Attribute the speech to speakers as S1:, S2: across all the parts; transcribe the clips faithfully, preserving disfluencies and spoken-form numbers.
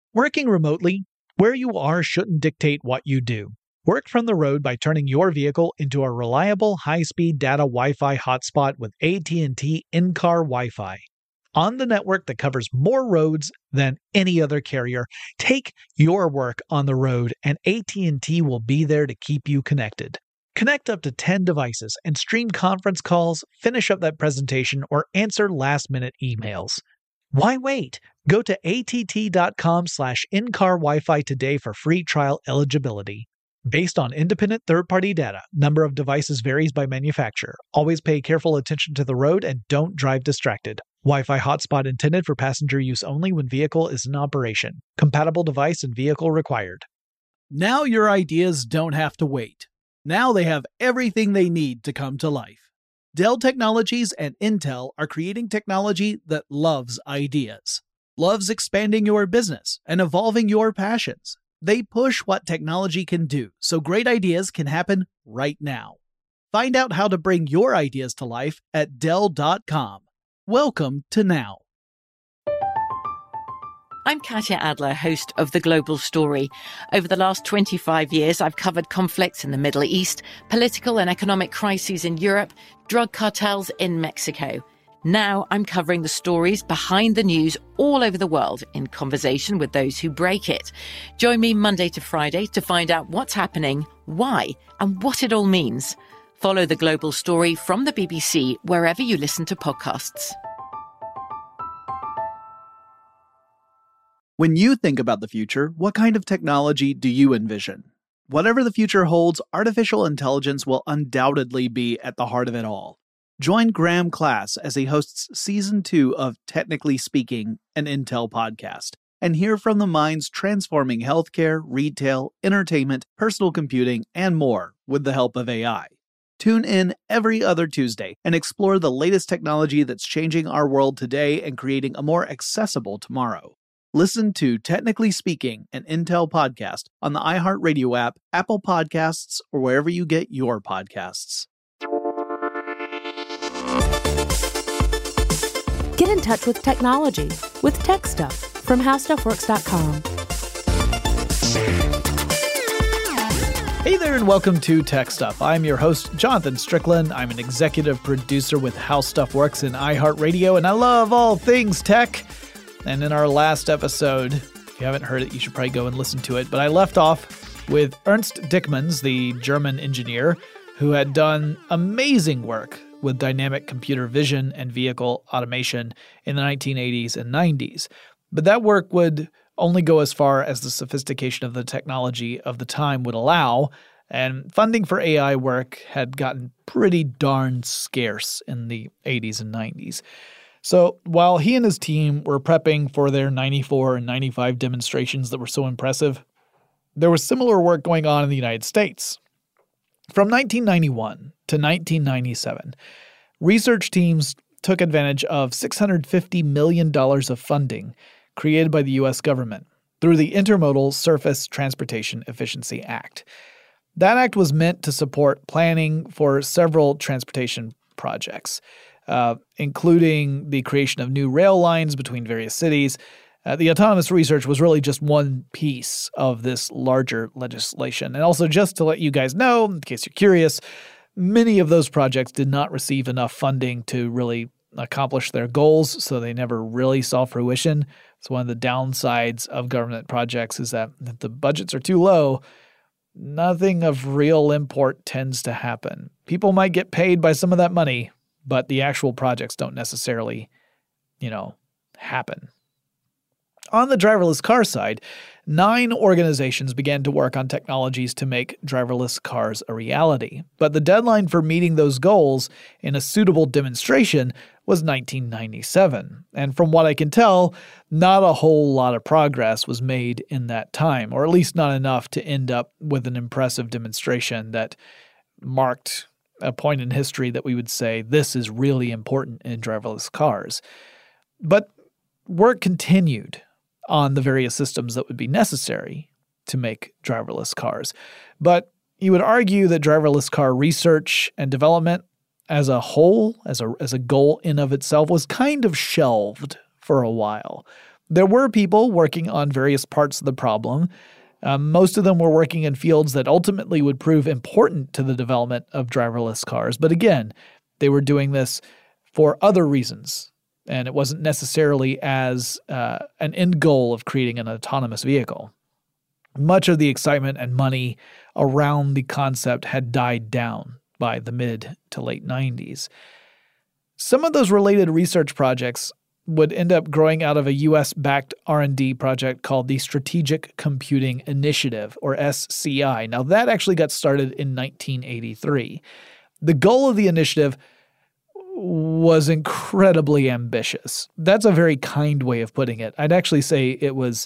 S1: Working remotely, where you are shouldn't dictate what you do. Work from the road by turning your vehicle into a reliable high-speed data Wi-Fi hotspot with A T and T in-car Wi-Fi. On the network that covers more roads than any other carrier, take your work on the road and A T and T will be there to keep you connected. Connect up to ten devices and stream conference calls, finish up that presentation, or answer last-minute emails. Why wait? Go to att.com slash in-car Wi-Fi today for free trial eligibility. Based on independent third-party data, number of devices varies by manufacturer. Always pay careful attention to the road and don't drive distracted. Wi-Fi hotspot intended for passenger use only when vehicle is in operation. Compatible device and vehicle required.
S2: Now your ideas don't have to wait. Now they have everything they need to come to life. Dell Technologies and Intel are creating technology that loves ideas, loves expanding your business and evolving your passions. They push what technology can do so great ideas can happen right now. Find out how to bring your ideas to life at Dell dot com. Welcome to Now.
S3: I'm Katya Adler, host of The Global Story. Over the last twenty-five years, I've covered conflicts in the Middle East, political and economic crises in Europe, drug cartels in Mexico. Now I'm covering the stories behind the news all over the world in conversation with those who break it. Join me Monday to Friday to find out what's happening, why, and what it all means. Follow The Global Story from the B B C wherever you listen to podcasts.
S2: When you think about the future, what kind of technology do you envision? Whatever the future holds, artificial intelligence will undoubtedly be at the heart of it all. Join Graham Class as he hosts Season two of Technically Speaking, an Intel podcast, and hear from the minds transforming healthcare, retail, entertainment, personal computing, and more with the help of A I. Tune in every other Tuesday and explore the latest technology that's changing our world today and creating a more accessible tomorrow. Listen to Technically Speaking, an Intel podcast on the iHeartRadio app, Apple Podcasts, or wherever you get your podcasts.
S4: Get in touch with technology with Tech Stuff from how stuff works dot com.
S2: Hey there and welcome to Tech Stuff. I'm your host, Jonathan Strickland. I'm an executive producer with How Stuff Works in iHeartRadio, and I love all things tech. And in our last episode, if you haven't heard it, you should probably go and listen to it. But I left off with Ernst Dickmanns, the German engineer, who had done amazing work with dynamic computer vision and vehicle automation in the nineteen eighties and nineties. But that work would only go as far as the sophistication of the technology of the time would allow, and funding for A I work had gotten pretty darn scarce in the eighties and nineties. So while he and his team were prepping for their ninety-four and ninety-five demonstrations that were so impressive, there was similar work going on in the United States. From nineteen ninety-one to nineteen ninety-seven, research teams took advantage of six hundred fifty million dollars of funding created by the U S government through the Intermodal Surface Transportation Efficiency Act. That act was meant to support planning for several transportation projects, uh, including the creation of new rail lines between various cities. Uh, the autonomous research was really just one piece of this larger legislation. And also, just to let you guys know, in case you're curious, many of those projects did not receive enough funding to really accomplish their goals, so they never really saw fruition. It's one of the downsides of government projects is that if the budgets are too low, nothing of real import tends to happen. People might get paid by some of that money, but the actual projects don't necessarily, you know, happen. On the driverless car side, nine organizations began to work on technologies to make driverless cars a reality. But the deadline for meeting those goals in a suitable demonstration was nineteen ninety-seven. And from what I can tell, not a whole lot of progress was made in that time, or at least not enough to end up with an impressive demonstration that marked a point in history that we would say this is really important in driverless cars. But work continued on the various systems that would be necessary to make driverless cars. But you would argue that driverless car research and development as a whole, as a as a goal in of itself, was kind of shelved for a while. There were people working on various parts of the problem. Um, most of them were working in fields that ultimately would prove important to the development of driverless cars. But again, they were doing this for other reasons, and it wasn't necessarily as uh, an end goal of creating an autonomous vehicle. Much of the excitement and money around the concept had died down by the mid to late nineties. Some of those related research projects would end up growing out of a U S-backed R and D project called the Strategic Computing Initiative, or S C I. Now, that actually got started in nineteen eighty-three. The goal of the initiative was incredibly ambitious. That's a very kind way of putting it. I'd actually say it was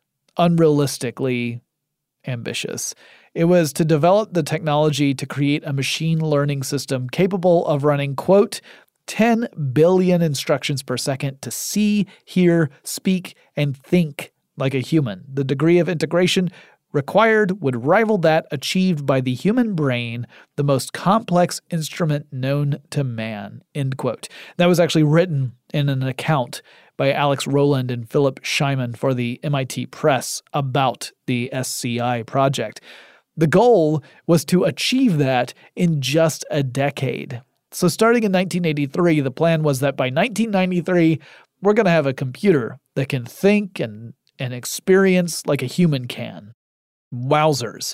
S2: unrealistically ambitious. It was to develop the technology to create a machine learning system capable of running, quote, ten billion instructions per second to see, hear, speak, and think like a human. The degree of integration required would rival that achieved by the human brain, the most complex instrument known to man, end quote. That was actually written in an account by Alex Rowland and Philip Scheiman for the M I T Press about the S C I project. The goal was to achieve that in just a decade. So starting in nineteen eighty-three, the plan was that by nineteen ninety-three, we're going to have a computer that can think and, and experience like a human can. Wowzers.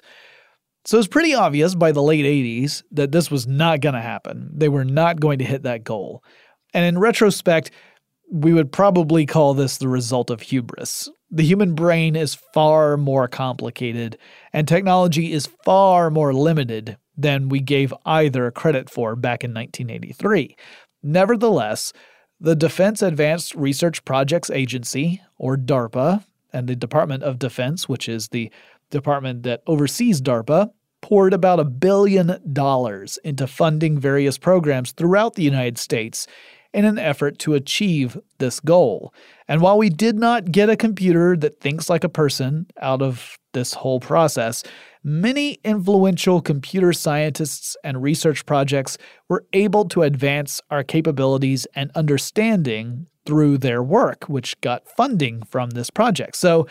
S2: So it's pretty obvious by the late eighties that this was not going to happen. They were not going to hit that goal. And in retrospect, we would probably call this the result of hubris. The human brain is far more complicated, and technology is far more limited than we gave either credit for back in nineteen eighty-three. Nevertheless, the Defense Advanced Research Projects Agency, or DARPA, and the Department of Defense, which is the department that oversees DARPA, poured about a billion dollars into funding various programs throughout the United States in an effort to achieve this goal. And while we did not get a computer that thinks like a person out of this whole process, many influential computer scientists and research projects were able to advance our capabilities and understanding through their work, which got funding from this project. So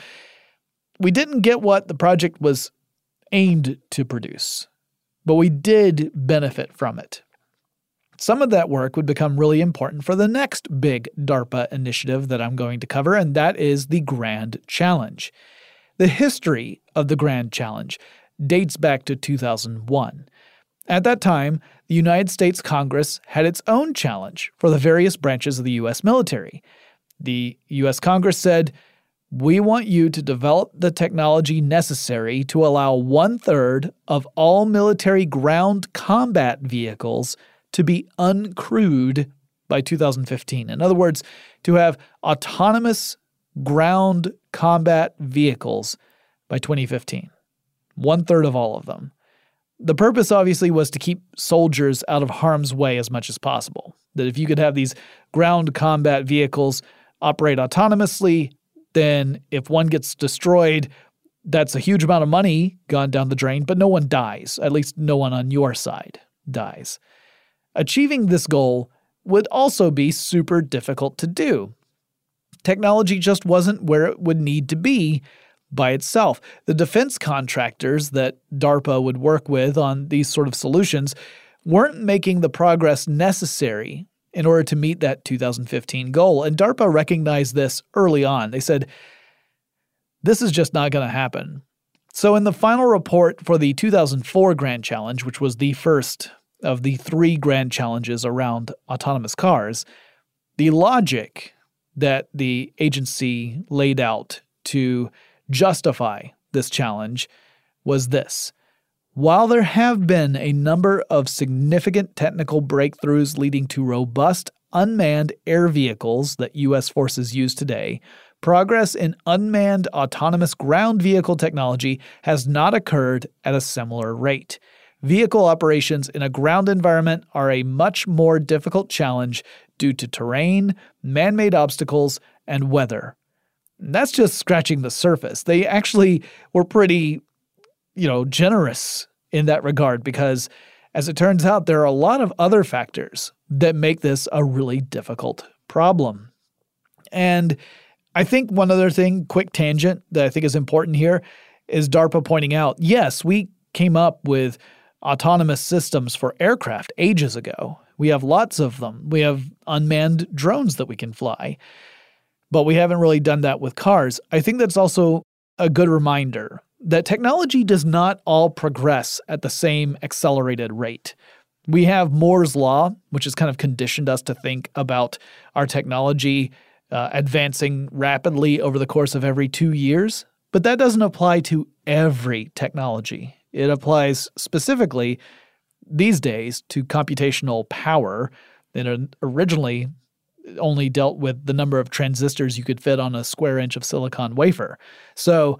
S2: we didn't get what the project was aimed to produce, but we did benefit from it. Some of that work would become really important for the next big DARPA initiative that I'm going to cover, and that is the Grand Challenge. The history of the Grand Challenge dates back to two thousand one. At that time, the United States Congress had its own challenge for the various branches of the U S military. The U S Congress said, "We want you to develop the technology necessary to allow one-third of all military ground combat vehicles to be uncrewed by two thousand fifteen. In other words, to have autonomous ground combat vehicles by twenty fifteen. One-third of all of them. The purpose, obviously, was to keep soldiers out of harm's way as much as possible. That if you could have these ground combat vehicles operate autonomously, then if one gets destroyed, that's a huge amount of money gone down the drain, but no one dies. At least no one on your side dies. Achieving this goal would also be super difficult to do. Technology just wasn't where it would need to be by itself. The defense contractors that DARPA would work with on these sort of solutions weren't making the progress necessary in order to meet that two thousand fifteen goal. And DARPA recognized this early on. They said, this is just not going to happen. So in the final report for the two thousand four Grand Challenge, which was the first of the three grand challenges around autonomous cars, the logic that the agency laid out to justify this challenge was this. While there have been a number of significant technical breakthroughs leading to robust unmanned air vehicles that U S forces use today, progress in unmanned autonomous ground vehicle technology has not occurred at a similar rate. Vehicle operations in a ground environment are a much more difficult challenge due to terrain, man-made obstacles, and weather. And that's just scratching the surface. They actually were pretty, you know, generous in that regard because, as it turns out, there are a lot of other factors that make this a really difficult problem. And I think one other thing, quick tangent, that I think is important here is DARPA pointing out, yes, we came up with autonomous systems for aircraft ages ago. We have lots of them. We have unmanned drones that we can fly, but we haven't really done that with cars. I think that's also a good reminder that technology does not all progress at the same accelerated rate. We have Moore's Law, which has kind of conditioned us to think about our technology uh, advancing rapidly over the course of every two years, but that doesn't apply to every technology. It applies specifically these days to computational power that originally only dealt with the number of transistors you could fit on a square inch of silicon wafer. So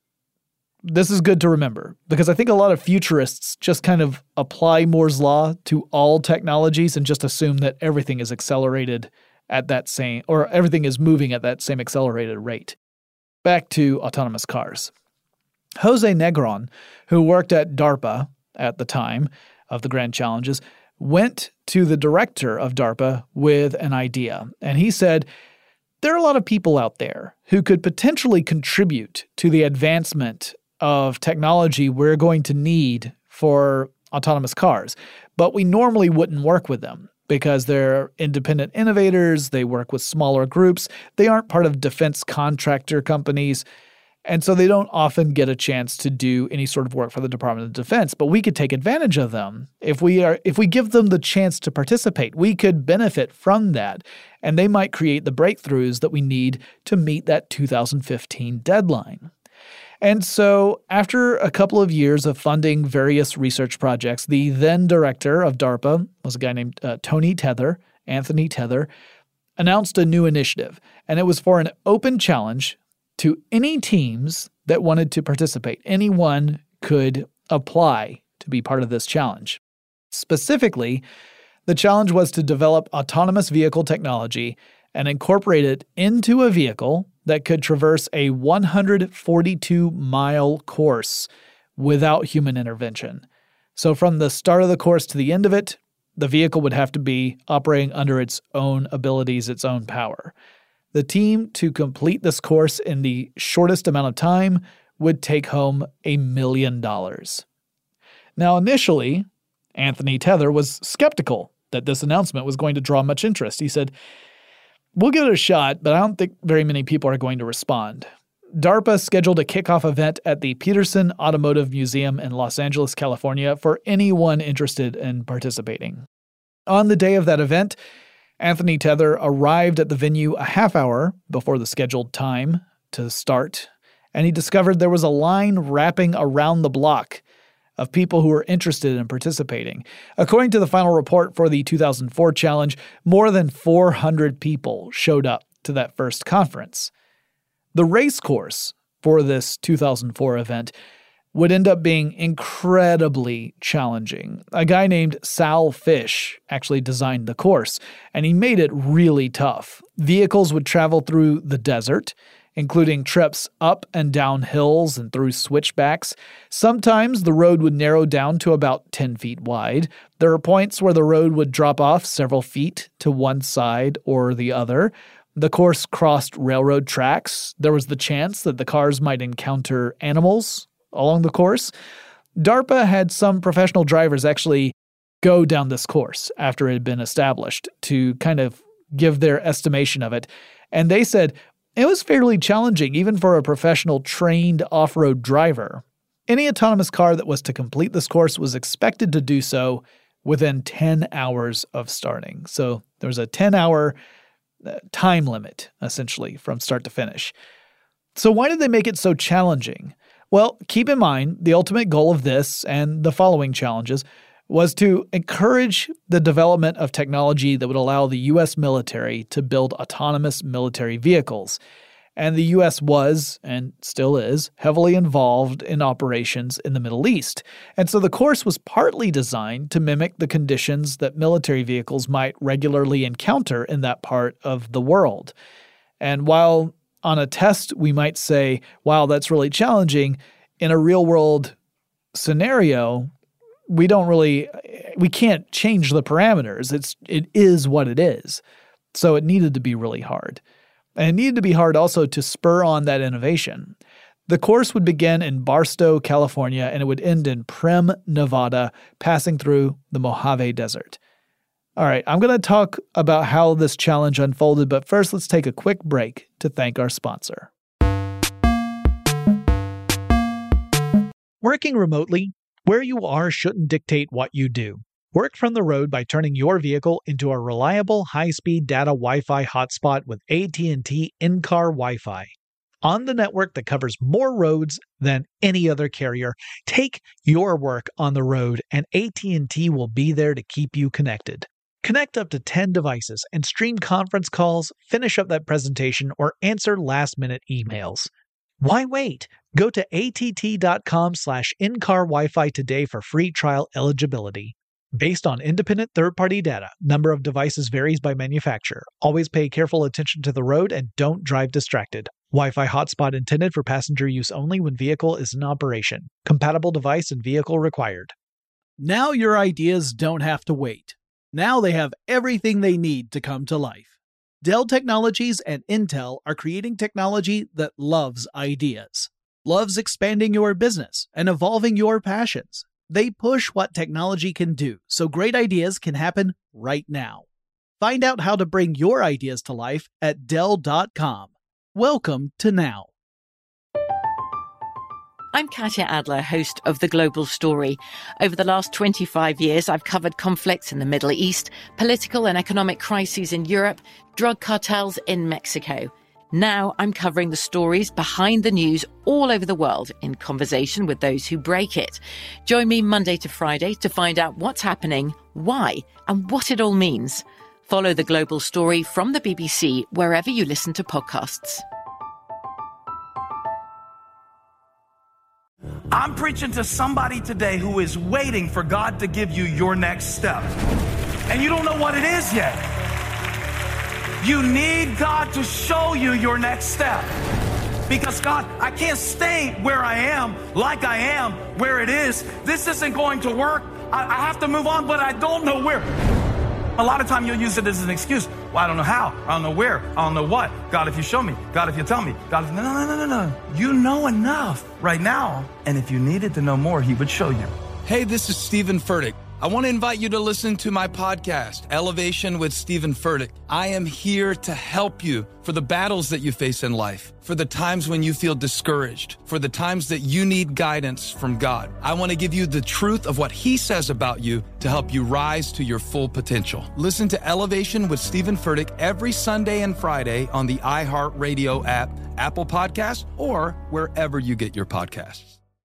S2: this is good to remember because I think a lot of futurists just kind of apply Moore's Law to all technologies and just assume that everything is accelerated at that same, or everything is moving at that same accelerated rate. Back to autonomous cars. Jose Negron, who worked at DARPA at the time of the Grand Challenges, went to the director of DARPA with an idea. And he said, there are a lot of people out there who could potentially contribute to the advancement of technology we're going to need for autonomous cars, but we normally wouldn't work with them because they're independent innovators, they work with smaller groups, they aren't part of defense contractor companies, and so they don't often get a chance to do any sort of work for the Department of Defense, but we could take advantage of them. If we are if we give them the chance to participate, we could benefit from that, and they might create the breakthroughs that we need to meet that two thousand fifteen deadline. And so after a couple of years of funding various research projects, the then director of DARPA was a guy named uh, Tony Tether, Anthony Tether, announced a new initiative, and it was for an open challenge to any teams that wanted to participate. Anyone could apply to be part of this challenge. Specifically, the challenge was to develop autonomous vehicle technology and incorporate it into a vehicle that could traverse a one hundred forty-two mile course without human intervention. So from the start of the course to the end of it, the vehicle would have to be operating under its own abilities, its own power. The team to complete this course in the shortest amount of time would take home a million dollars. Now, initially, Anthony Tether was skeptical that this announcement was going to draw much interest. He said, we'll give it a shot, but I don't think very many people are going to respond. DARPA scheduled a kickoff event at the Peterson Automotive Museum in Los Angeles, California, for anyone interested in participating. On the day of that event, Anthony Tether arrived at the venue a half hour before the scheduled time to start, and he discovered there was a line wrapping around the block of people who were interested in participating. According to the final report for the two thousand four challenge, more than four hundred people showed up to that first conference. The race course for this two thousand four event would end up being incredibly challenging. A guy named Sal Fish actually designed the course, and he made it really tough. Vehicles would travel through the desert, including trips up and down hills and through switchbacks. Sometimes the road would narrow down to about ten feet wide. There are points where the road would drop off several feet to one side or the other. The course crossed railroad tracks. There was the chance that the cars might encounter animals along the course. DARPA had some professional drivers actually go down this course after it had been established to kind of give their estimation of it. And they said it was fairly challenging even for a professional trained off-road driver. Any autonomous car that was to complete this course was expected to do so within ten hours of starting. So there was a ten-hour time limit, essentially, from start to finish. So why did they make it so challenging? Well, keep in mind, the ultimate goal of this and the following challenges was to encourage the development of technology that would allow the U S military to build autonomous military vehicles. And the U S was, and still is, heavily involved in operations in the Middle East. And so the course was partly designed to mimic the conditions that military vehicles might regularly encounter in that part of the world. And while on a test, we might say, wow, that's really challenging. In a real-world scenario, we don't really, we can't change the parameters. It's, it is what it is. So it needed to be really hard. And it needed to be hard also to spur on that innovation. The course would begin in Barstow, California, and it would end in Primm, Nevada, passing through the Mojave Desert. All right, I'm going to talk about how this challenge unfolded, but first let's take a quick break to thank our sponsor.
S1: Working remotely, where you are shouldn't dictate what you do. Work from the road by turning your vehicle into a reliable high-speed data Wi-Fi hotspot with A T and T in-car Wi-Fi. On the network that covers more roads than any other carrier, take your work on the road and A T and T will be there to keep you connected. Connect up to ten devices and stream conference calls, finish up that presentation, or answer last-minute emails. Why wait? Go to att.com slash in-car Wi-Fi today for free trial eligibility. Based on independent third-party data, number of devices varies by manufacturer. Always pay careful attention to the road and don't drive distracted. Wi-Fi hotspot intended for passenger use only when vehicle is in operation. Compatible device and vehicle required.
S2: Now your ideas don't have to wait. Now they have everything they need to come to life. Dell Technologies and Intel are creating technology that loves ideas, loves expanding your business and evolving your passions. They push what technology can do, so great ideas can happen right now. Find out how to bring your ideas to life at Dell dot com. Welcome to Now.
S3: I'm Katya Adler, host of The Global Story. Over the last twenty-five years, I've covered conflicts in the Middle East, political and economic crises in Europe, drug cartels in Mexico. Now I'm covering the stories behind the news all over the world in conversation with those who break it. Join me Monday to Friday to find out what's happening, why, and what it all means. Follow The Global Story from the B B C wherever you listen to podcasts.
S5: I'm preaching to somebody today who is waiting for God to give you your next step. And you don't know what it is yet. You need God to show you your next step. Because God, I can't stay where I am, like I am, where it is. This isn't going to work. I, I have to move on, but I don't know where. A lot of time you'll use it as an excuse. Well, I don't know how. I don't know where. I don't know what. God, if you show me. God, if you tell me. God, if... No, no, no, no, no. You know enough right now. And if you needed to know more, he would show you.
S6: Hey, this is Stephen Furtick. I want to invite you to listen to my podcast, Elevation with Stephen Furtick. I am here to help you for the battles that you face in life, for the times when you feel discouraged, for the times that you need guidance from God. I want to give you the truth of what he says about you to help you rise to your full potential. Listen to Elevation with Stephen Furtick every Sunday and Friday on the iHeartRadio app, Apple Podcasts, or wherever you get your podcasts.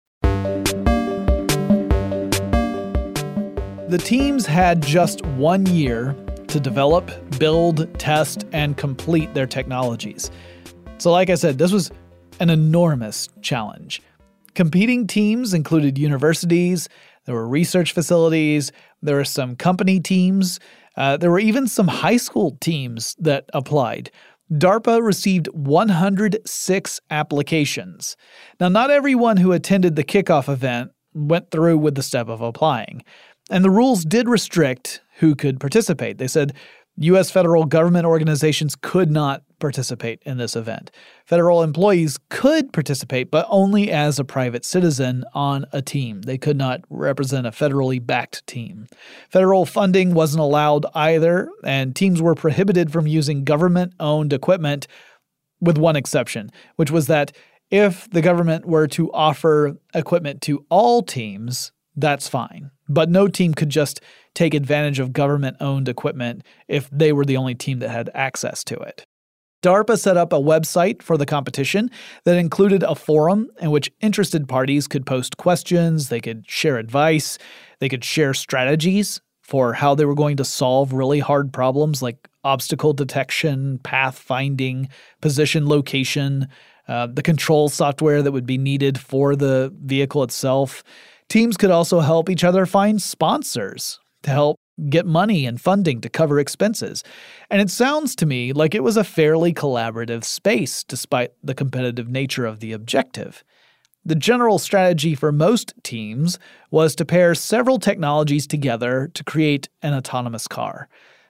S2: The teams had just one year to develop, build, test, and complete their technologies. So like I said, this was an enormous challenge. Competing teams included universities, there were research facilities, there were some company teams, uh, there were even some high school teams that applied. DARPA received one hundred six applications. Now, not everyone who attended the kickoff event went through with the step of applying. And the rules did restrict who could participate. They said U S federal government organizations could not participate in this event. Federal employees could participate, but only as a private citizen on a team. They could not represent a federally backed team. Federal funding wasn't allowed either, and teams were prohibited from using government-owned equipment, with one exception, which was that if the government were to offer equipment to all teams, that's fine. But no team could just take advantage of government-owned equipment if they were the only team that had access to it. DARPA set up a website for the competition that included a forum in which interested parties could post questions, they could share advice, they could share strategies for how they were going to solve really hard problems like obstacle detection, path finding, position location, uh, the control software that would be needed for the vehicle itself. Teams could also help each other find sponsors to help get money and funding to cover expenses. And it sounds to me like it was a fairly collaborative space despite the competitive nature of the objective. The general strategy for most teams was to pair several technologies together to create an autonomous car.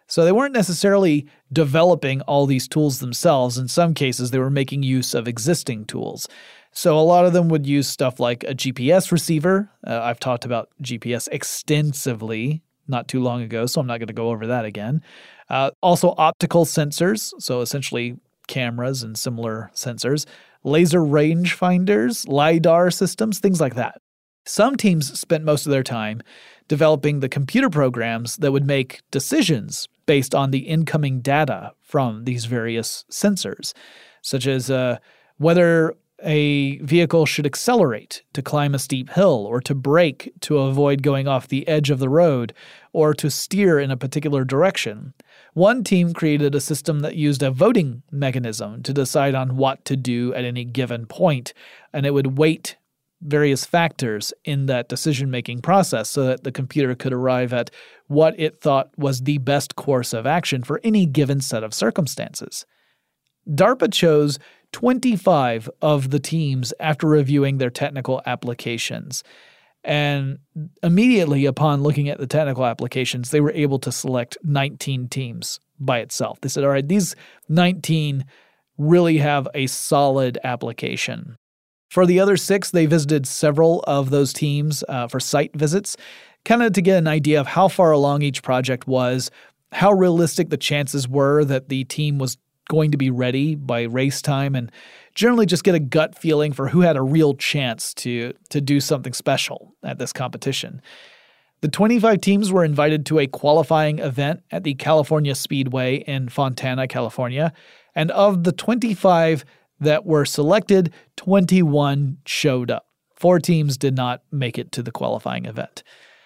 S2: So they weren't necessarily developing all these tools themselves. In some cases, they were making use of existing tools. So a lot of them would use stuff like a G P S receiver. Uh, I've talked about G P S extensively not too long ago, so I'm not going to go over that again. Uh, also optical sensors, so essentially cameras and similar sensors, laser rangefinders, LiDAR systems, things like that. Some teams spent most of their time developing the computer programs that would make decisions based on the incoming data from these various sensors, such as uh, whether a vehicle should accelerate to climb a steep hill, or to brake to avoid going off the edge of the road, or to steer in a particular direction. One team created a system that used a voting mechanism to decide on what to do at any given point, and it would weight various factors in that decision-making process so that the computer could arrive at what it thought was the best course of action for any given set of circumstances. DARPA chose twenty-five of the teams after reviewing their technical applications. And immediately upon looking at the technical applications, they were able to select nineteen teams by itself. They said, all right, these nineteen really have a solid application. For the other six, they visited several of those teams uh, for site visits, kind of to get an idea of how far along each project was, how realistic the chances were that the team was going to be ready by race time, and generally just get a gut feeling for who had a real chance to, to do something special at this competition. The twenty-five teams were invited to a qualifying event at the California Speedway in Fontana, California, and of the twenty-five that were selected, twenty-one showed up. Four teams did not make it to the qualifying event.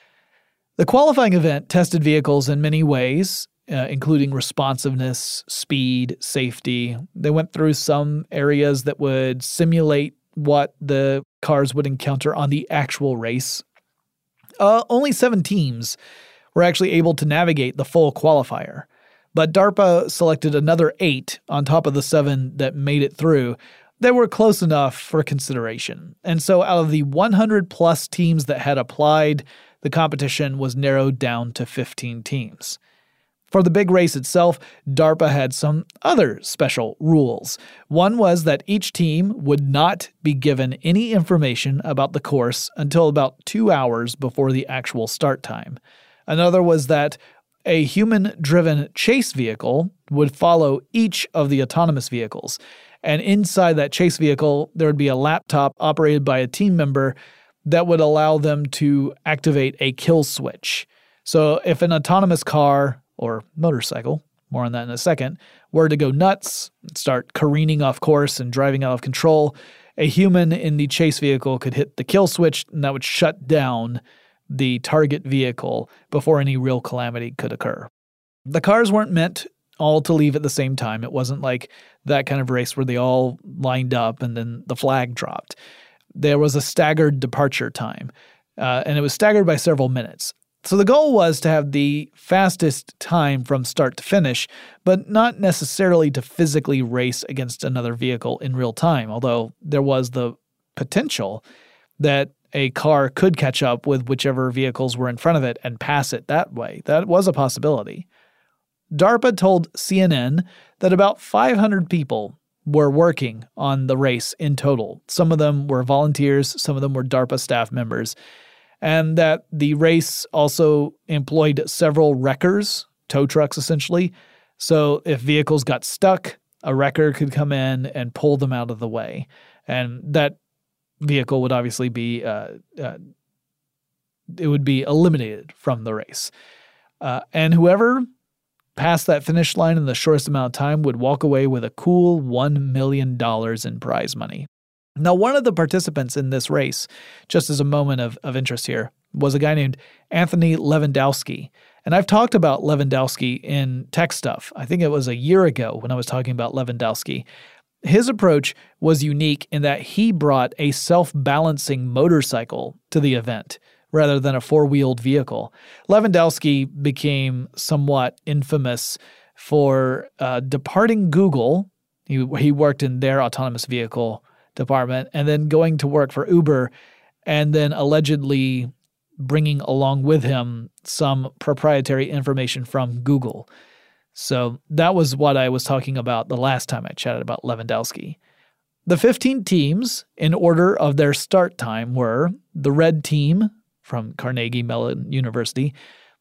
S2: The qualifying event tested vehicles in many ways, uh, including responsiveness, speed, safety. They went through some areas that would simulate what the cars would encounter on the actual race. Uh, only seven teams were actually able to navigate the full qualifier. But DARPA selected another eight on top of the seven that made it through that were close enough for consideration. And so out of the one hundred plus teams that had applied, the competition was narrowed down to fifteen teams. For the big race itself, DARPA had some other special rules. One was that each team would not be given any information about the course until about two hours before the actual start time. Another was that a human-driven chase vehicle would follow each of the autonomous vehicles, and inside that chase vehicle, there would be a laptop operated by a team member that would allow them to activate a kill switch. So if an autonomous car or motorcycle, more on that in a second, were to go nuts, start careening off course and driving out of control, a human in the chase vehicle could hit the kill switch, and that would shut down the target vehicle before any real calamity could occur. The cars weren't meant all to leave at the same time. It wasn't like that kind of race where they all lined up and then the flag dropped. There was a staggered departure time, uh, and it was staggered by several minutes. So the goal was to have the fastest time from start to finish, but not necessarily to physically race against another vehicle in real time, although there was the potential that a car could catch up with whichever vehicles were in front of it and pass it that way. That was a possibility. DARPA told C N N that about five hundred people were working on the race in total. Some of them were volunteers, some of them were DARPA staff members, and that the race also employed several wreckers, tow trucks essentially. So if vehicles got stuck, a wrecker could come in and pull them out of the way. And that vehicle would obviously be, uh, uh, it would be eliminated from the race. Uh, and whoever passed that finish line in the shortest amount of time would walk away with a cool one million dollars in prize money. Now, one of the participants in this race, just as a moment of, of interest here, was a guy named Anthony Lewandowski. And I've talked about Lewandowski in Tech Stuff. I think it was a year ago when I was talking about Lewandowski. His approach was unique in that he brought a self-balancing motorcycle to the event rather than a four-wheeled vehicle. Lewandowski became somewhat infamous for uh, departing Google. He, he worked in their autonomous vehicle department and then going to work for Uber and then allegedly bringing along with him some proprietary information from Google. So that was what I was talking about the last time I chatted about Lewandowski. The fifteen teams, in order of their start time, were the Red Team from Carnegie Mellon University,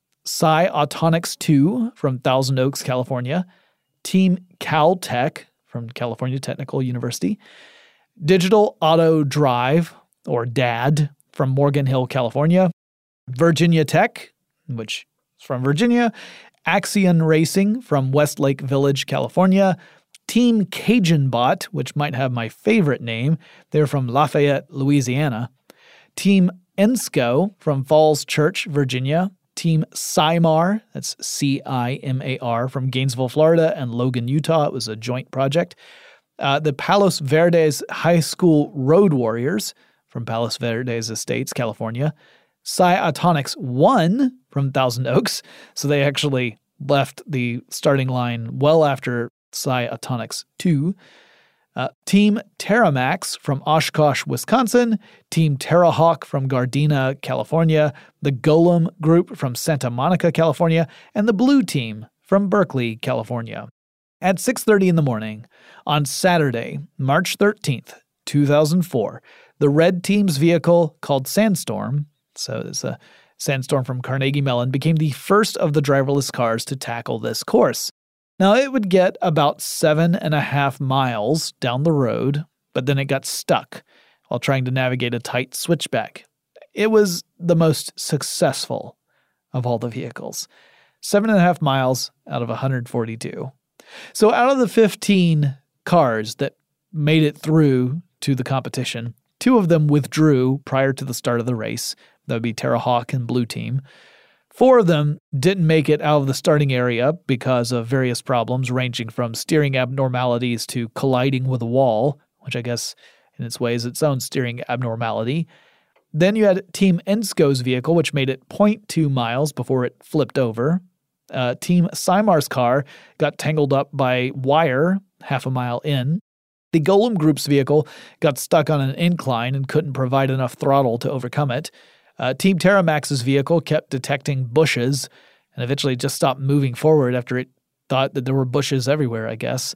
S2: Psi Autonics two from Thousand Oaks, California, Team Caltech from California Technical University, Digital Auto Drive, or D A D, from Morgan Hill, California, Virginia Tech, which is from Virginia, Axion Racing from Westlake Village, California, Team Cajun Bot, which might have my favorite name. They're from Lafayette, Louisiana. Team Ensco from Falls Church, Virginia. Team CIMAR, that's C I M A R, from Gainesville, Florida, and Logan, Utah. It was a joint project. Uh, the Palos Verdes High School Road Warriors from Palos Verdes Estates, California. Psi Autonics one from Thousand Oaks. So they actually left the starting line well after Psi Autonics two. Uh, Team Terramax from Oshkosh, Wisconsin. Team Terrahawk from Gardena, California. The Golem Group from Santa Monica, California. And the Blue Team from Berkeley, California. At six thirty in the morning on Saturday, March thirteenth, two thousand four, the Red Team's vehicle called Sandstorm, so it's a Sandstorm from Carnegie Mellon, became the first of the driverless cars to tackle this course. Now, it would get about seven and a half miles down the road, but then it got stuck while trying to navigate a tight switchback. It was the most successful of all the vehicles. Seven and a half miles out of one hundred forty-two. So out of the fifteen cars that made it through to the competition, two of them withdrew prior to the start of the race. That would be Terrahawk and Blue Team. Four of them didn't make it out of the starting area because of various problems ranging from steering abnormalities to colliding with a wall, which I guess in its way is its own steering abnormality. Then you had Team Ensco's vehicle, which made it zero point two miles before it flipped over. Uh, Team CIMAR's car got tangled up by wire half a mile in. The Golem Group's vehicle got stuck on an incline and couldn't provide enough throttle to overcome it. Uh, Team Terramax's vehicle kept detecting bushes and eventually just stopped moving forward after it thought that there were bushes everywhere, I guess.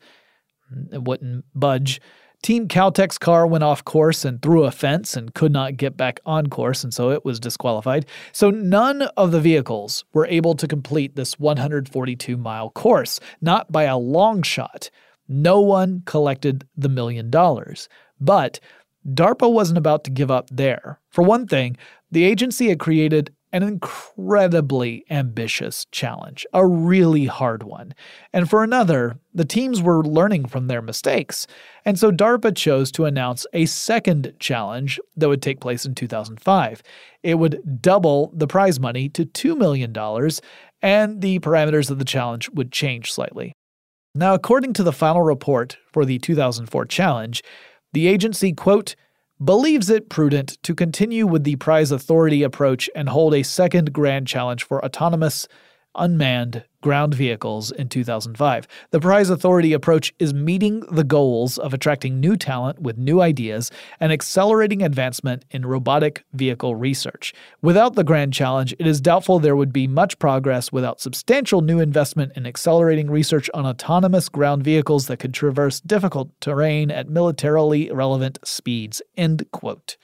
S2: It wouldn't budge. Team Caltech's car went off course and through a fence and could not get back on course, and so it was disqualified. So none of the vehicles were able to complete this one hundred forty-two mile course, not by a long shot. No one collected the million dollars. But DARPA wasn't about to give up there. For one thing, the agency had created an incredibly ambitious challenge, a really hard one. And for another, the teams were learning from their mistakes. And so DARPA chose to announce a second challenge that would take place in two thousand five. It would double the prize money to two million dollars, and the parameters of the challenge would change slightly. Now, according to the final report for the two thousand four challenge, the agency, quote, believes it prudent to continue with the prize authority approach and hold a second grand challenge for autonomous, unmanned ground vehicles in two thousand five. The prize authority approach is meeting the goals of attracting new talent with new ideas and accelerating advancement in robotic vehicle research. Without the grand challenge, it is doubtful there would be much progress without substantial new investment in accelerating research on autonomous ground vehicles that could traverse difficult terrain at militarily relevant speeds. End quote.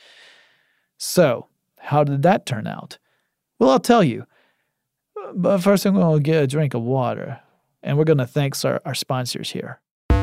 S2: So, how did that turn out? Well, I'll tell you. But first, I'm going to get a drink of water, and we're going to thank our, our sponsors here.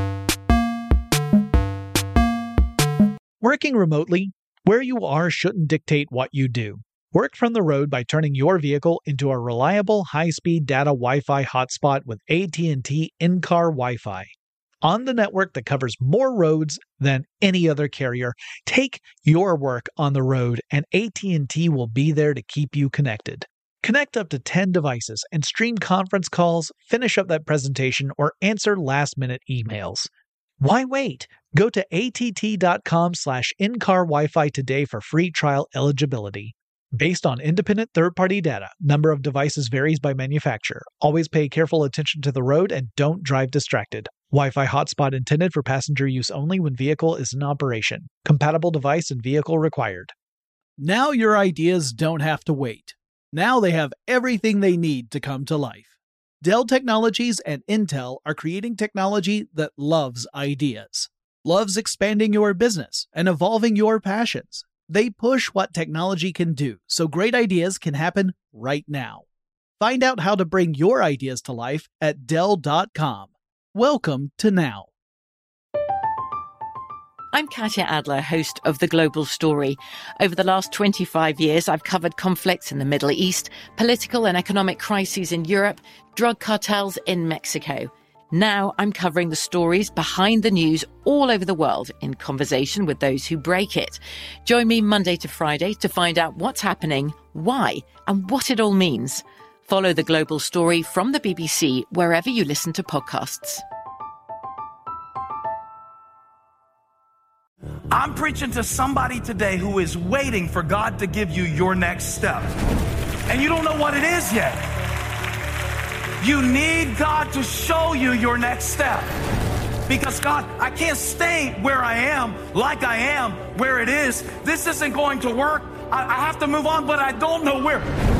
S1: Working remotely, where you are shouldn't dictate what you do. Work from the road by turning your vehicle into a reliable, high-speed data Wi-Fi hotspot with A T and T in-car Wi-Fi. On the network that covers more roads than any other carrier, take your work on the road, and A T and T will be there to keep you connected. Connect up to ten devices and stream conference calls, finish up that presentation, or answer last-minute emails. Why wait? Go to att.com slash in-car Wi-Fi today for free trial eligibility. Based on independent third-party data, number of devices varies by manufacturer. Always pay careful attention to the road and don't drive distracted. Wi-Fi hotspot intended for passenger use only when vehicle is in operation. Compatible device and vehicle required.
S2: Now your ideas don't have to wait. Now they have everything they need to come to life. Dell Technologies and Intel are creating technology that loves ideas, loves expanding your business and evolving your passions. They push what technology can do, so great ideas can happen right now. Find out how to bring your ideas to life at Dell dot com. Welcome to Now.
S3: I'm Katya Adler, host of The Global Story. Over the last twenty-five years, I've covered conflicts in the Middle East, political and economic crises in Europe, drug cartels in Mexico. Now I'm covering the stories behind the news all over the world in conversation with those who break it. Join me Monday to Friday to find out what's happening, why, and what it all means. Follow The Global Story from the B B C wherever you listen to podcasts.
S5: I'm preaching to somebody today who is waiting for God to give you your next step. And you don't know what it is yet. You need God to show you your next step. Because God, I can't stay where I am, like I am, where it is. This isn't going to work. I, I have to move on, but I don't know where.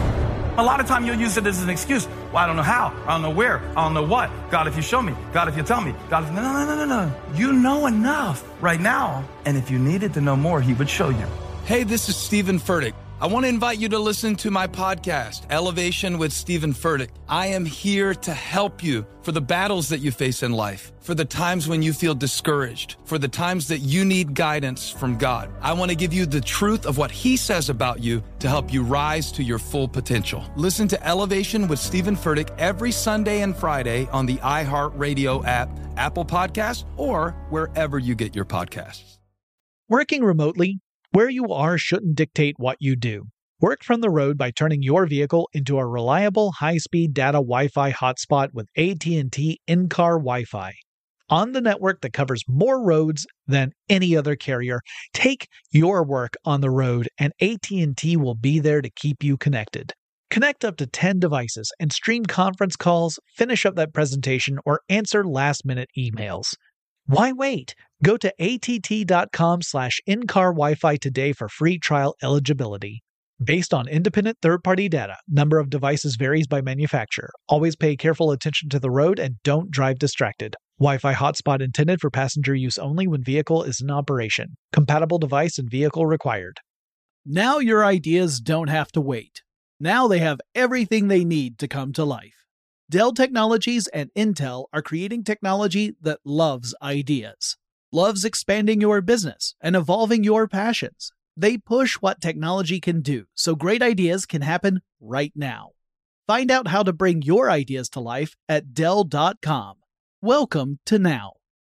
S5: A lot of time you'll use it as an excuse. Well, I don't know how. I don't know where. I don't know what. God, if you show me. God, if you tell me. God, if... No, no, no, no, no. You know enough right now. And if you needed to know more, he would show you.
S6: Hey, this is Stephen Furtick. I want to invite you to listen to my podcast, Elevation with Stephen Furtick. I am here to help you for the battles that you face in life, for the times when you feel discouraged, for the times that you need guidance from God. I want to give you the truth of what he says about you to help you rise to your full potential. Listen to Elevation with Stephen Furtick every Sunday and Friday on the iHeartRadio app, Apple Podcasts, or wherever you get your podcasts.
S1: Working remotely, where you are shouldn't dictate what you do. Work from the road by turning your vehicle into a reliable high-speed data Wi-Fi hotspot with A T and T in-car Wi-Fi. On the network that covers more roads than any other carrier, take your work on the road and A T and T will be there to keep you connected. Connect up to ten devices and stream conference calls, finish up that presentation, or answer last-minute emails. Why wait? Go to att.com slash in-car Wi-Fi today for free trial eligibility. Based on independent third-party data, number of devices varies by manufacturer. Always pay careful attention to the road and don't drive distracted. Wi-Fi hotspot intended for passenger use only when vehicle is in operation. Compatible device and vehicle required.
S2: Now your ideas don't have to wait. Now they have everything they need to come to life. Dell Technologies and Intel are creating technology that loves ideas, loves expanding your business and evolving your passions. They push what technology can do, so great ideas can happen right now. Find out how to bring your ideas to life at Dell dot com. Welcome to Now.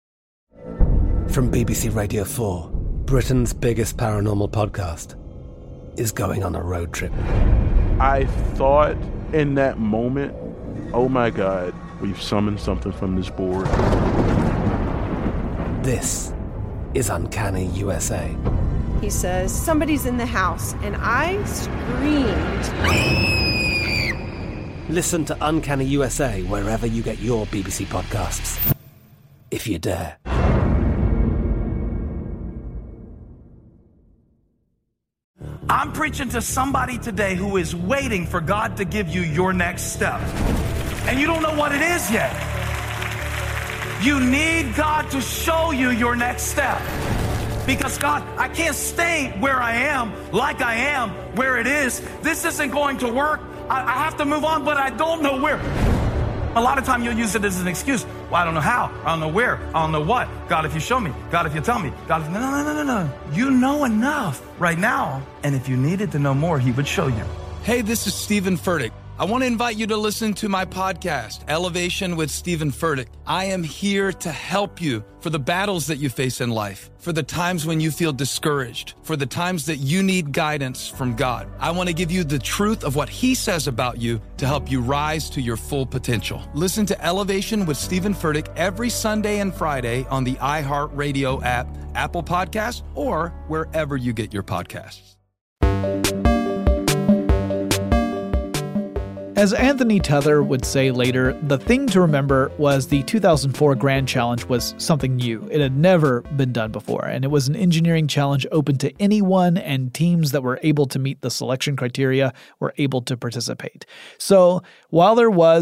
S7: From B B C Radio four, Britain's biggest paranormal podcast is going on a road trip.
S8: I thought in that moment, oh my God, we've summoned something from this board.
S7: This is Uncanny U S A.
S9: He says, somebody's in the house, and I screamed.
S7: Listen to Uncanny U S A wherever you get your B B C podcasts, if you dare.
S5: I'm preaching to somebody today who is waiting for God to give you your next step. And you don't know what it is yet. You need God to show you your next step. Because God, I can't stay where I am, like I am, where it is. This isn't going to work. I, I have to move on, but I don't know where. A lot of time you'll use it as an excuse. Well, I don't know how. I don't know where. I don't know what. God, if you show me. God, if you tell me. God, if... No, no, no, no, no. You know enough right now. And if you needed to know more, he would show you.
S6: Hey, this is Stephen Furtick. I want to invite you to listen to my podcast, Elevation with Stephen Furtick. I am here to help you for the battles that you face in life, for the times when you feel discouraged, for the times that you need guidance from God. I want to give you the truth of what he says about you to help you rise to your full potential. Listen to Elevation with Stephen Furtick every Sunday and Friday on the iHeartRadio app, Apple Podcasts, or wherever you get your podcasts.
S2: As Anthony Tether would say later, the thing to remember was the two thousand four Grand Challenge was something new. It had never been done before, and it was an engineering challenge open to anyone, and teams that were able to meet the selection criteria were able to participate. So while there was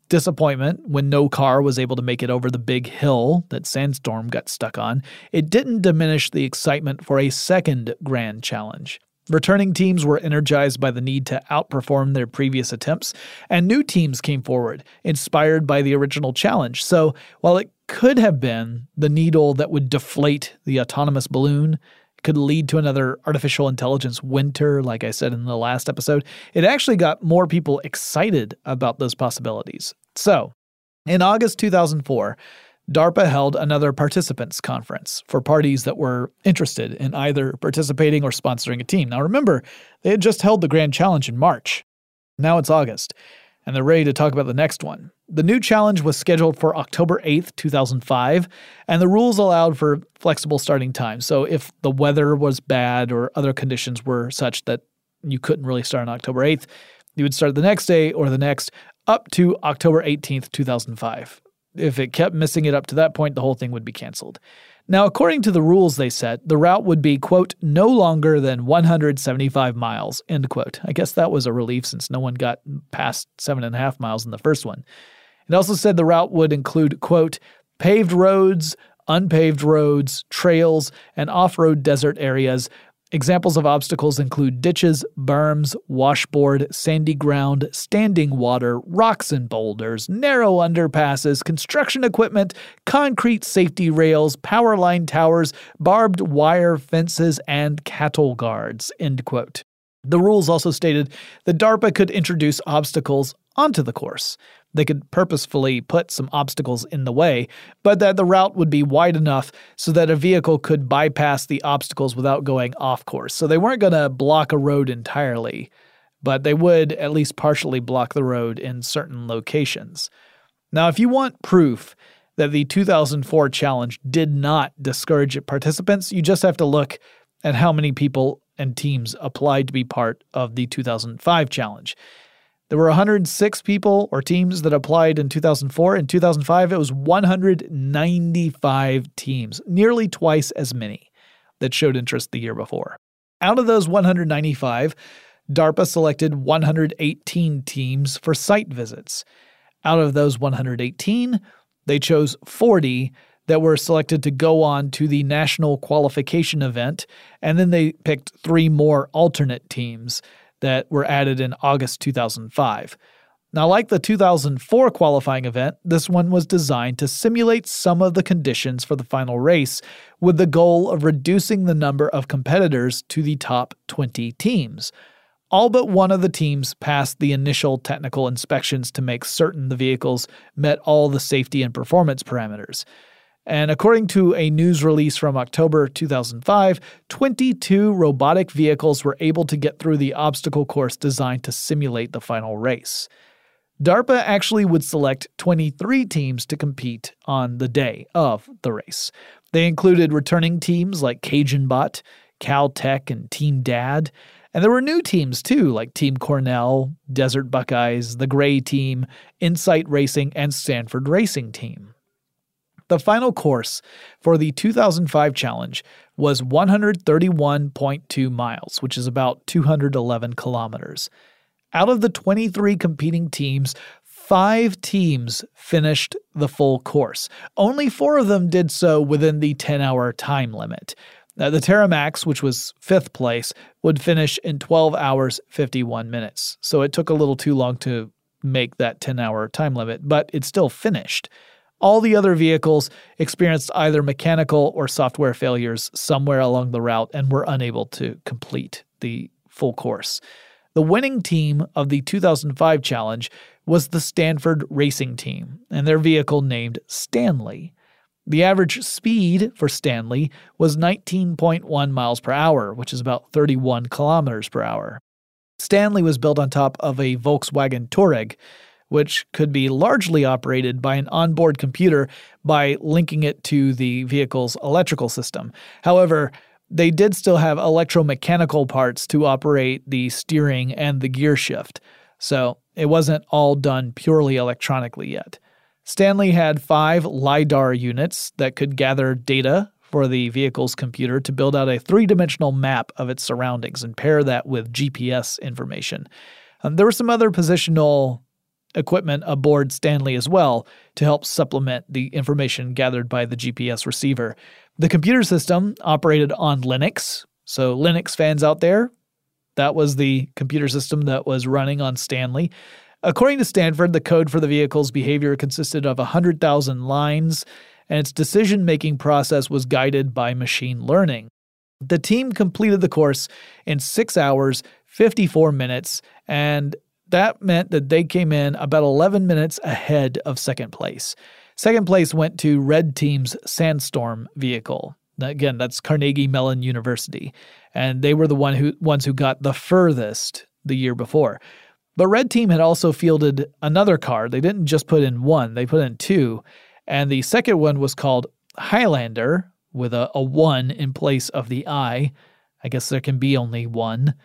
S2: disappointment when no car was able to make it over the big hill that Sandstorm got stuck on, it didn't diminish the excitement for a second grand challenge. Returning teams were energized by the need to outperform their previous attempts, and new teams came forward, inspired by the original challenge. So while it could have been the needle that would deflate the autonomous balloon, could lead to another artificial intelligence winter, like I said in the last episode, it actually got more people excited about those possibilities. So, in August two thousand four, DARPA held another participants conference for parties that were interested in either participating or sponsoring a team. Now remember, they had just held the Grand Challenge in March. Now it's August, and they're ready to talk about the next one. The new challenge was scheduled for October eighth, two thousand five, and the rules allowed for flexible starting times. So if the weather was bad or other conditions were such that you couldn't really start on October eighth, you would start the next day or the next up to October eighteenth, two thousand five. If it kept missing it up to that point, the whole thing would be canceled. Now, according to the rules they set, the route would be, quote, no longer than one hundred seventy-five miles, end quote. I guess that was a relief since no one got past seven and a half miles in the first one. It also said the route would include, quote, paved roads, unpaved roads, trails, and off-road desert areas. Examples of obstacles include ditches, berms, washboard, sandy ground, standing water, rocks and boulders, narrow underpasses, construction equipment, concrete safety rails, power line towers, barbed wire fences, and cattle guards, end quote. The rules also stated that DARPA could introduce obstacles onto the course. They could purposefully put some obstacles in the way, but that the route would be wide enough so that a vehicle could bypass the obstacles without going off course. So they weren't going to block a road entirely, but they would at least partially block the road in certain locations. Now, if you want proof that the two thousand four challenge did not discourage participants, you just have to look at how many people and teams applied to be part of the two thousand five challenge. There were one hundred six people or teams that applied in two thousand four. In two thousand five, it was one hundred ninety-five teams, nearly twice as many that showed interest the year before. Out of those one hundred ninety-five, DARPA selected one hundred eighteen teams for site visits. Out of those one hundred eighteen, they chose forty that were selected to go on to the national qualification event, and then they picked three more alternate teams that were added in August two thousand five. Now, like the two thousand four qualifying event, this one was designed to simulate some of the conditions for the final race with the goal of reducing the number of competitors to the top twenty teams. All but one of the teams passed the initial technical inspections to make certain the vehicles met all the safety and performance parameters. And according to a news release from October two thousand five, twenty-two robotic vehicles were able to get through the obstacle course designed to simulate the final race. DARPA actually would select twenty-three teams to compete on the day of the race. They included returning teams like CajunBot, Caltech, and Team Dad. And there were new teams too, like Team Cornell, Desert Buckeyes, the Gray Team, Insight Racing, and Stanford Racing Team. The final course for the two thousand five challenge was one hundred thirty-one point two miles, which is about two hundred eleven kilometers. Out of the twenty-three competing teams, five teams finished the full course. Only four of them did so within the ten-hour time limit. Now, the Terramax, which was fifth place, would finish in twelve hours, fifty-one minutes. So it took a little too long to make that ten-hour time limit, but it still finished. All the other vehicles experienced either mechanical or software failures somewhere along the route and were unable to complete the full course. The winning team of the two thousand five challenge was the Stanford Racing Team, and their vehicle named Stanley. The average speed for Stanley was nineteen point one miles per hour, which is about thirty-one kilometers per hour. Stanley was built on top of a Volkswagen Touareg, which could be largely operated by an onboard computer by linking it to the vehicle's electrical system. However, they did still have electromechanical parts to operate the steering and the gear shift, so it wasn't all done purely electronically yet. Stanley had five LiDAR units that could gather data for the vehicle's computer to build out a three-dimensional map of its surroundings and pair that with G P S information. Um, there were some other positional equipment aboard Stanley as well to help supplement the information gathered by the G P S receiver. The computer system operated on Linux. So Linux fans out there, that was the computer system that was running on Stanley. According to Stanford, the code for the vehicle's behavior consisted of one hundred thousand lines, and its decision-making process was guided by machine learning. The team completed the course in six hours, fifty-four minutes, and that meant that they came in about eleven minutes ahead of second place. Second place went to Red Team's Sandstorm vehicle. Again, that's Carnegie Mellon University, and they were the one who, ones who got the furthest the year before. But Red Team had also fielded another car. They didn't just put in one, they put in two. And the second one was called Highlander, with a, a one in place of the I. I guess there can be only one.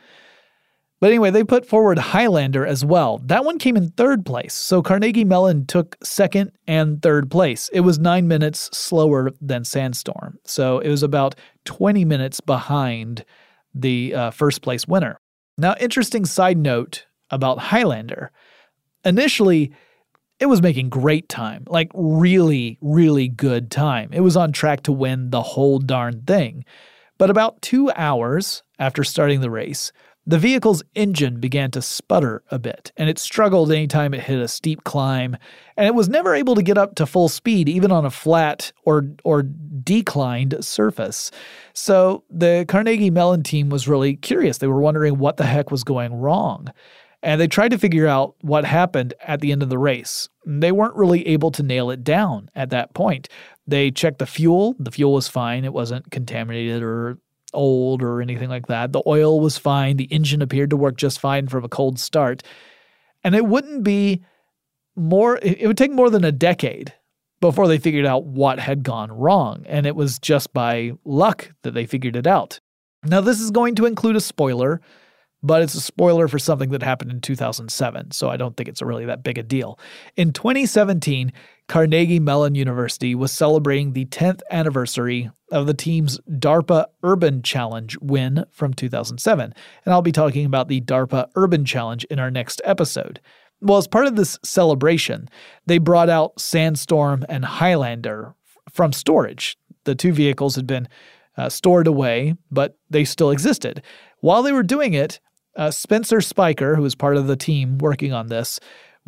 S2: But anyway, they put forward Highlander as well. That one came in third place. So Carnegie Mellon took second and third place. It was nine minutes slower than Sandstorm. So it was about twenty minutes behind the uh, first place winner. Now, interesting side note about Highlander. Initially, it was making great time, like really, really good time. It was on track to win the whole darn thing. But about two hours after starting the race, the vehicle's engine began to sputter a bit, and it struggled anytime it hit a steep climb, and it was never able to get up to full speed, even on a flat or or declined surface. So the Carnegie Mellon team was really curious. They were wondering what the heck was going wrong. And they tried to figure out what happened at the end of the race. They weren't really able to nail it down at that point. They checked the fuel. The fuel was fine. It wasn't contaminated or old or anything like that. The oil was fine. The engine appeared to work just fine from a cold start. And it wouldn't be more, it would take more than a decade before they figured out what had gone wrong. And it was just by luck that they figured it out. Now, this is going to include a spoiler, but it's a spoiler for something that happened in two thousand seven, so I don't think it's really that big a deal. In twenty seventeen, Carnegie Mellon University was celebrating the tenth anniversary of the team's DARPA Urban Challenge win from two thousand seven, and I'll be talking about the DARPA Urban Challenge in our next episode. Well, as part of this celebration, they brought out Sandstorm and Highlander from storage. The two vehicles had been uh, stored away, but they still existed. While they were doing it, Uh, Spencer Spiker, who was part of the team working on this,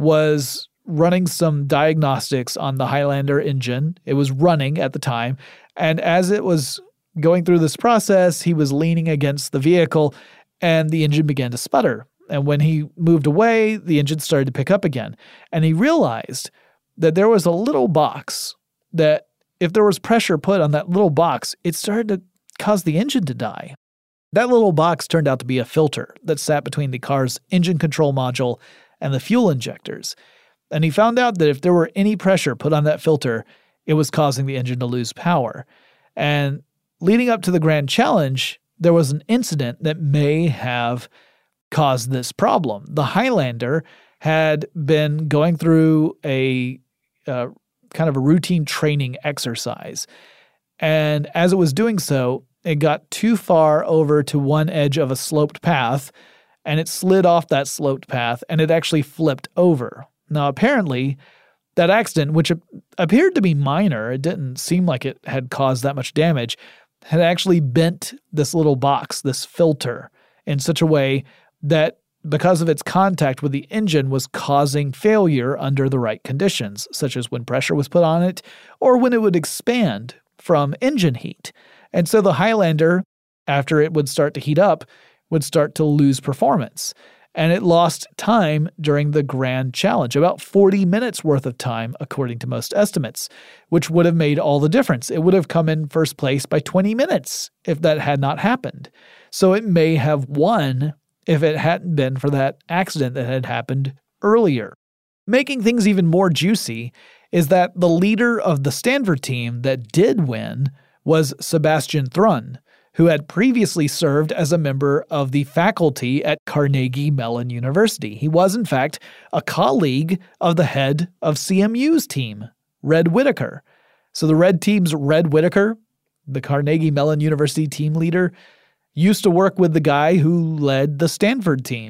S2: was running some diagnostics on the Highlander engine. It was running at the time, and as it was going through this process, he was leaning against the vehicle, and the engine began to sputter. And when he moved away, the engine started to pick up again. And he realized that there was a little box that if there was pressure put on that little box, it started to cause the engine to die. That little box turned out to be a filter that sat between the car's engine control module and the fuel injectors. And he found out that if there were any pressure put on that filter, it was causing the engine to lose power. And leading up to the Grand Challenge, there was an incident that may have caused this problem. The Highlander had been going through a uh, kind of a routine training exercise. And as it was doing so, it got too far over to one edge of a sloped path, and it slid off that sloped path, and it actually flipped over. Now, apparently, that accident, which appeared to be minor, it didn't seem like it had caused that much damage, had actually bent this little box, this filter, in such a way that because of its contact with the engine was causing failure under the right conditions, such as when pressure was put on it or when it would expand from engine heat. And so the Highlander, after it would start to heat up, would start to lose performance. And it lost time during the Grand Challenge, about forty minutes worth of time, according to most estimates, which would have made all the difference. It would have come in first place by twenty minutes if that had not happened. So it may have won if it hadn't been for that accident that had happened earlier. Making things even more juicy is that the leader of the Stanford team that did win was Sebastian Thrun, who had previously served as a member of the faculty at Carnegie Mellon University. He was, in fact, a colleague of the head of C M U's team, Red Whittaker. So the Red team's Red Whittaker, the Carnegie Mellon University team leader, used to work with the guy who led the Stanford team.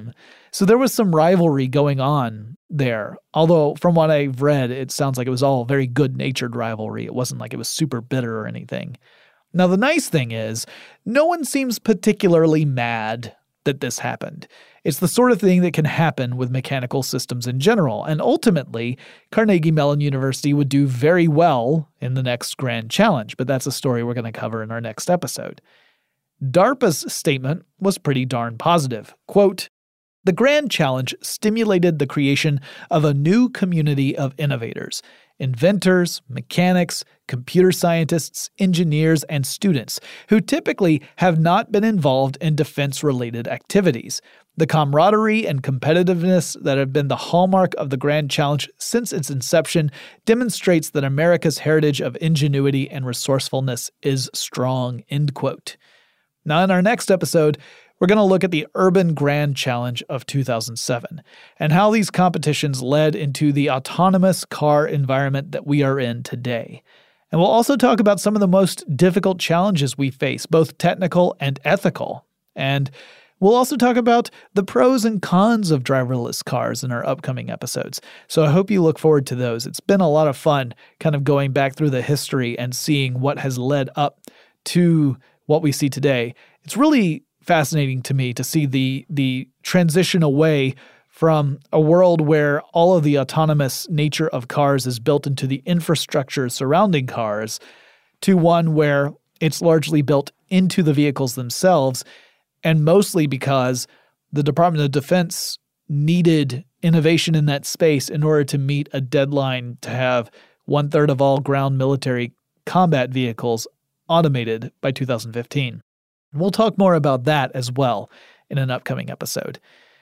S2: So there was some rivalry going on there. Although from what I've read, it sounds like it was all very good-natured rivalry. It wasn't like it was super bitter or anything. Now, the nice thing is, no one seems particularly mad that this happened. It's the sort of thing that can happen with mechanical systems in general, and ultimately, Carnegie Mellon University would do very well in the next grand challenge, but that's a story we're going to cover in our next episode. DARPA's statement was pretty darn positive. Quote, "The grand challenge stimulated the creation of a new community of innovators, inventors, mechanics, computer scientists, engineers, and students who typically have not been involved in defense-related activities. The camaraderie and competitiveness that have been the hallmark of the Grand Challenge since its inception demonstrates that America's heritage of ingenuity and resourcefulness is strong." End quote. Now, in our next episode, we're going to look at the Urban Grand Challenge of two thousand seven and how these competitions led into the autonomous car environment that we are in today. And we'll also talk about some of the most difficult challenges we face, both technical and ethical. And we'll also talk about the pros and cons of driverless cars in our upcoming episodes. So I hope you look forward to those. It's been a lot of fun kind of going back through the history and seeing what has led up to what we see today. It's really fascinating to me to see the the transition away from a world where all of the autonomous nature of cars is built into the infrastructure surrounding cars to one where it's largely built into the vehicles themselves, and mostly because the Department of Defense needed innovation in that space in order to meet a deadline to have one-third of all ground military combat vehicles automated by two thousand fifteen. And we'll talk more about that as well in an upcoming episode.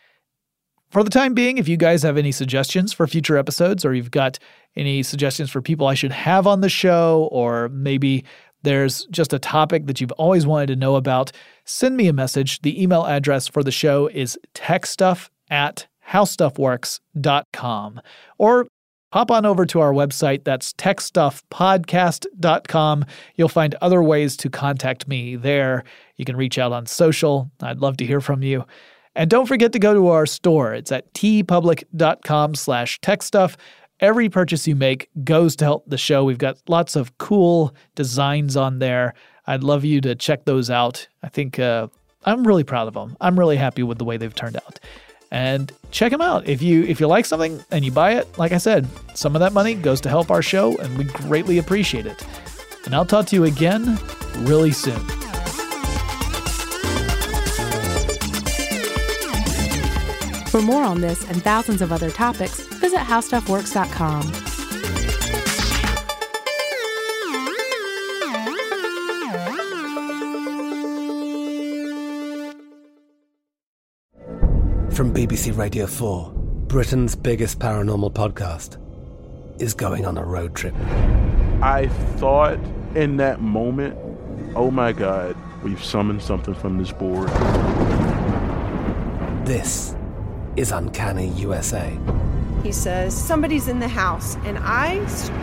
S2: For the time being, if you guys have any suggestions for future episodes, or you've got any suggestions for people I should have on the show, or maybe there's just a topic that you've always wanted to know about, send me a message. The email address for the show is techstuff at howstuffworks dot com. Or hop on over to our website. That's tech stuff podcast dot com. You'll find other ways to contact me there. You can reach out on social. I'd love to hear from you. And don't forget to go to our store. It's at tpublic.com slash techstuff. Every purchase you make goes to help the show. We've got lots of cool designs on there. I'd love you to check those out. I think uh, I'm really proud of them. I'm really happy with the way they've turned out. And check them out. If you if you like something and you buy it, like I said, some of that money goes to help our show, and we greatly appreciate it. And I'll talk to you again really soon.
S4: For more on this and thousands of other topics, visit how stuff works dot com.
S7: From B B C Radio four, Britain's biggest paranormal podcast is going on a road trip.
S8: I thought in that moment, oh my God, we've summoned something from this board.
S7: This is Uncanny U S A.
S9: He says, somebody's in the house, and I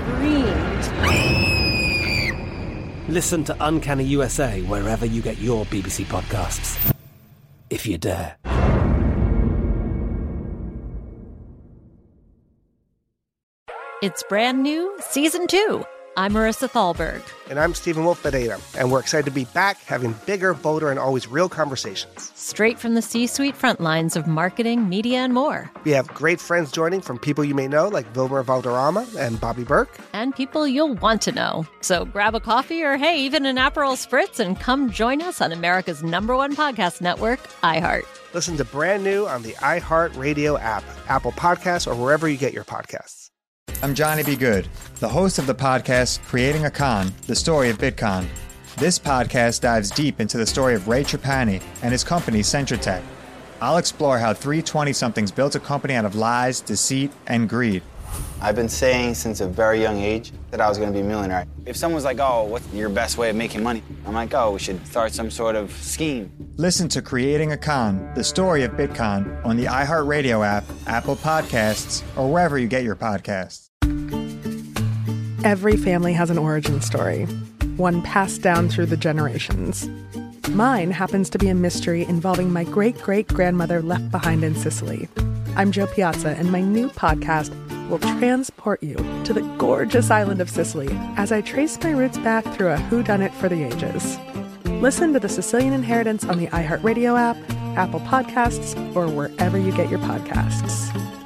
S9: screamed.
S7: Listen to Uncanny U S A wherever you get your B B C podcasts, if you dare.
S10: It's brand new, season two. I'm Marissa Thalberg.
S11: And I'm Stephen Wolf Bedeta, and we're excited to be back having bigger, bolder, and always real conversations.
S10: Straight from the C-suite front lines of marketing, media, and more.
S11: We have great friends joining from people you may know, like Vilmer Valderrama and Bobby Burke.
S10: And people you'll want to know. So grab a coffee or, hey, even an Aperol Spritz and come join us on America's number one podcast network, iHeart.
S11: Listen to Brand New on the iHeart Radio app, Apple Podcasts, or wherever you get your podcasts.
S12: I'm Johnny B. Good, the host of the podcast Creating a Con, the story of Bitcoin. This podcast dives deep into the story of Ray Trapani and his company Centratech. I'll explore how three twenty-somethings built a company out of lies, deceit, and greed.
S13: I've been saying since a very young age that I was going to be a millionaire. If someone's like, oh, what's your best way of making money? I'm like, oh, we should start some sort of scheme.
S12: Listen to Creating a Con, the story of Bitcoin on the iHeartRadio app, Apple Podcasts, or wherever you get your podcasts.
S14: Every family has an origin story, one passed down through the generations. Mine happens to be a mystery involving my great-great-grandmother left behind in Sicily. I'm Jo Piazza, and my new podcast will transport you to the gorgeous island of Sicily as I trace my roots back through a whodunit for the ages. Listen to The Sicilian Inheritance on the iHeartRadio app, Apple Podcasts, or wherever you get your podcasts.